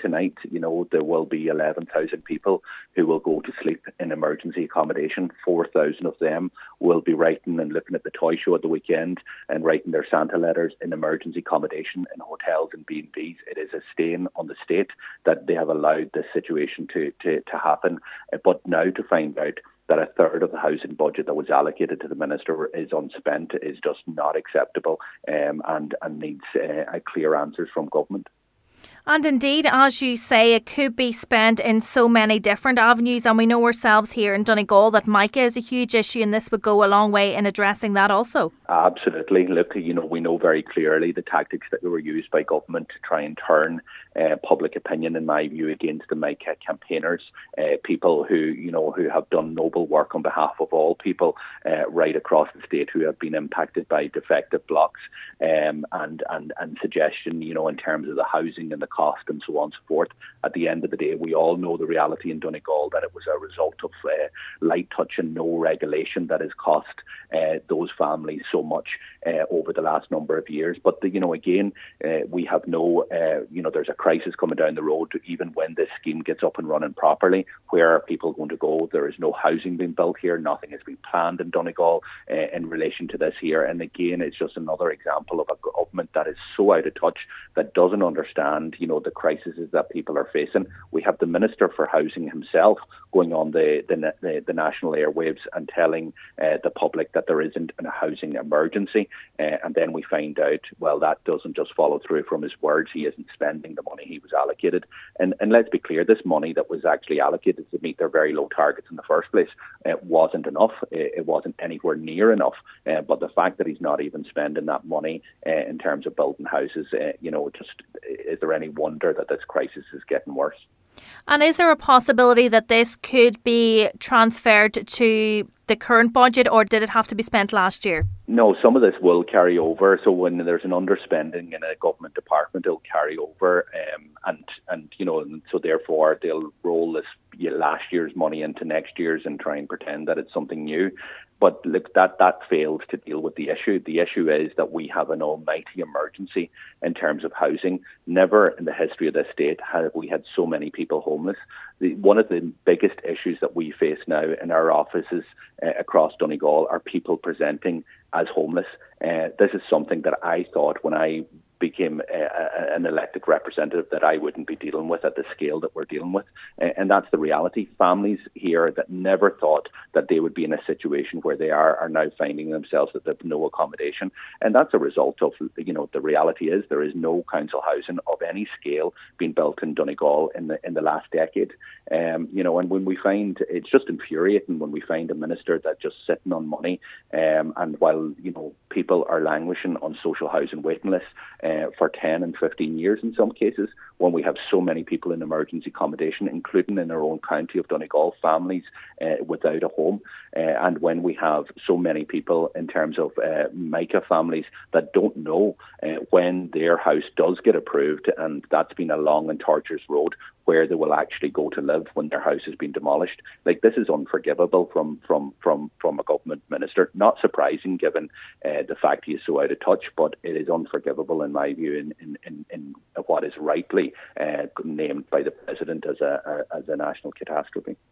tonight, there will be 11,000 people who will go to sleep in emergency accommodation. 4,000 of them will be writing and looking at the toy show at the weekend and writing their Santa letters in emergency accommodation in hotels and B&Bs. It is a stain on the state that they have allowed this situation to happen. But now to find out that a third of the housing budget that was allocated to the minister is unspent is just not acceptable, and needs clear answers from government. And indeed, as you say, it could be spent in so many different avenues, and we know ourselves here in Donegal that MICA is a huge issue, and this would go a long way in addressing that also. Absolutely. Look, we know very clearly the tactics that were used by government to try and turn public opinion, in my view, against the MICA campaigners, people who have done noble work on behalf of all people right across the state who have been impacted by defective blocks, and suggestion, in terms of the housing and the cost and so on and so forth. At the end of the day, we all know the reality in Donegal that it was a result of light touch and no regulation that has cost those families so much over the last number of years. But again, we have there's a crisis coming down the road. Even when this scheme gets up and running properly, where are people going to go? There is no housing being built here. Nothing has been planned in Donegal in relation to this here. And again, it's just another example of a government that is so out of touch, that doesn't understand the crises that people are facing. We have the Minister for Housing himself going on the national airwaves and telling the public that there isn't a housing emergency, and then we find out, well, that doesn't just follow through from his words. He isn't spending the money he was allocated, and let's be clear, this money that was actually allocated to meet their very low targets in the first place, it wasn't enough. It wasn't anywhere near enough, but the fact that he's not even spending that money in terms of building houses, is there any wonder that this crisis is getting worse? And is there a possibility that this could be transferred to the current budget, or did it have to be spent last year? No, some of this will carry over. So when there's an underspending in a government department, it'll carry over, and so therefore they'll roll this last year's money into next year's and try and pretend that it's something new. But look, that fails to deal with the issue. The issue is that we have an almighty emergency in terms of housing. Never in the history of this state have we had so many people homeless. One of the biggest issues that we face now in our offices across Donegal are people presenting as homeless. This is something that I thought when I became an elected representative that I wouldn't be dealing with at the scale that we're dealing with. And that's the reality. Families here that never thought that they would be in a situation where they are now finding themselves that they have no accommodation. And that's a result of, the reality is there is no council housing of any scale being built in Donegal in the last decade. And when we find, it's just infuriating when we find a minister that's just sitting on money, and while, people are languishing on social housing waiting lists, for 10 and 15 years in some cases, when we have so many people in emergency accommodation, including in our own county of Donegal, families without a home, and when we have so many people in terms of MICA families that don't know when their house does get approved, and that's been a long and tortuous road, where they will actually go to live when their house has been demolished. Like, this is unforgivable from a government minister. Not surprising given the fact he is so out of touch, but it is unforgivable in my view in what is rightly named by the President as a national catastrophe.